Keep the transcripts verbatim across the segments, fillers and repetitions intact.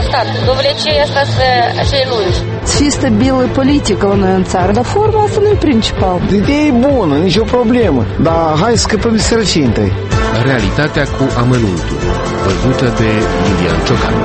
stat. Dovlecei asta să așa lungi. Să fie stabilă politică la noi în țară, dar forma asta nu e principal. Ideea e bună, nicio problemă, dar hai să scăpăm de sărăcie întâi. Realitatea cu amănuntul, văzută de Iulian Ciocan.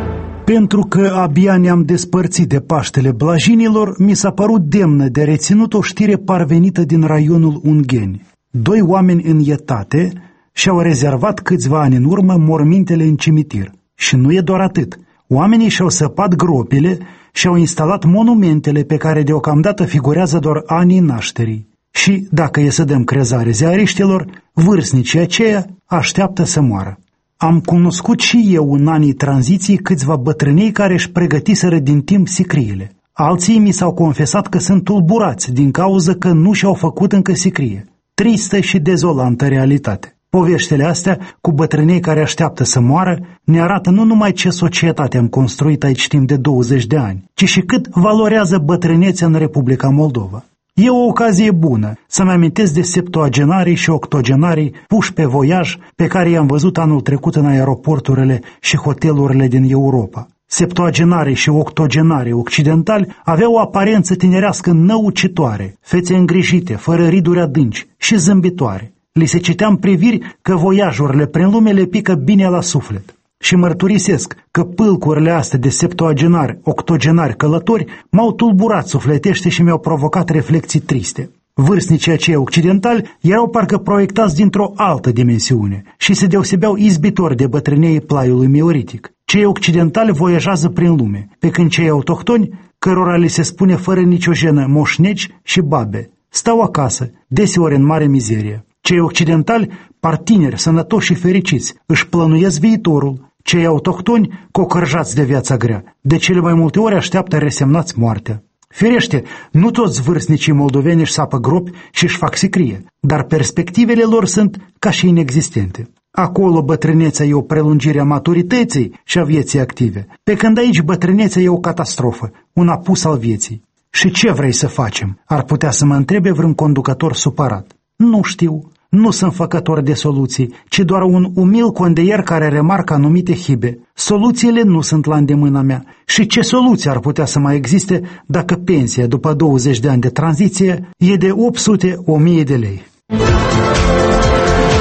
Pentru că abia ne-am despărțit de Paștele Blajinilor, mi s-a părut demnă de reținut o știre parvenită din raionul Ungheni. Doi oameni în etate și-au rezervat câțiva ani în urmă mormintele în cimitir. Și nu e doar atât. Oamenii și-au săpat gropile și-au instalat monumentele pe care deocamdată figurează doar anii nașterii. Și, dacă e să dăm crezare ziariștilor, vârstnicii aceia așteaptă să moară. Am cunoscut și eu în anii tranziției câțiva bătrânei care își pregătiseră din timp sicriile. Alții mi s-au confesat că sunt tulburați din cauza că nu și-au făcut încă sicrie. Tristă și dezolantă realitate. Poveștile astea, cu bătrânei care așteaptă să moară, ne arată nu numai ce societate am construit aici timp de douăzeci de ani, ci și cât valorează bătrânețea în Republica Moldova. E o ocazie bună să-mi amintesc de septuagenarii și octogenarii puși pe voiaj pe care i-am văzut anul trecut în aeroporturile și hotelurile din Europa. Septuagenarii și octogenarii occidentali aveau o aparență tinerească năucitoare, fețe îngrijite, fără riduri adânci și zâmbitoare. Li se citeam priviri că voiajurile prin lume le pică bine la suflet. Și mărturisesc că pâlcurile astea de septuagenari, octogenari călători m-au tulburat sufletește și mi-au provocat reflexii triste. Vârstnicii aceia occidentali erau parcă proiectați dintr-o altă dimensiune și se deosebeau izbitori de bătrâneii plaiului meoritic. Cei occidentali voiajează prin lume, pe când cei autohtoni, cărora li se spune fără nicio jenă moșneci și babe, stau acasă, deseori în mare mizerie. Cei occidentali, par tineri, sănătoși și fericiți, își plănuiesc viitorul. Cei autohtoni, cocărjați de viața grea, de cele mai multe ori așteaptă resemnați moartea. Firește, nu toți vârstnicii moldoveni își sapă gropi și își fac sicrie, dar perspectivele lor sunt ca și inexistente. Acolo bătrânețea e o prelungire a maturității și a vieții active, pe când aici bătrânețea e o catastrofă, un apus al vieții. Și ce vrei să facem? Ar putea să mă întrebe vreun conducător supărat. Nu știu, nu sunt făcător de soluții, ci doar un umil condeier care remarcă anumite hibe. Soluțiile nu sunt la îndemâna mea. Și ce soluție ar putea să mai existe dacă pensia după douăzeci de ani de tranziție e de opt sute la o mie de lei?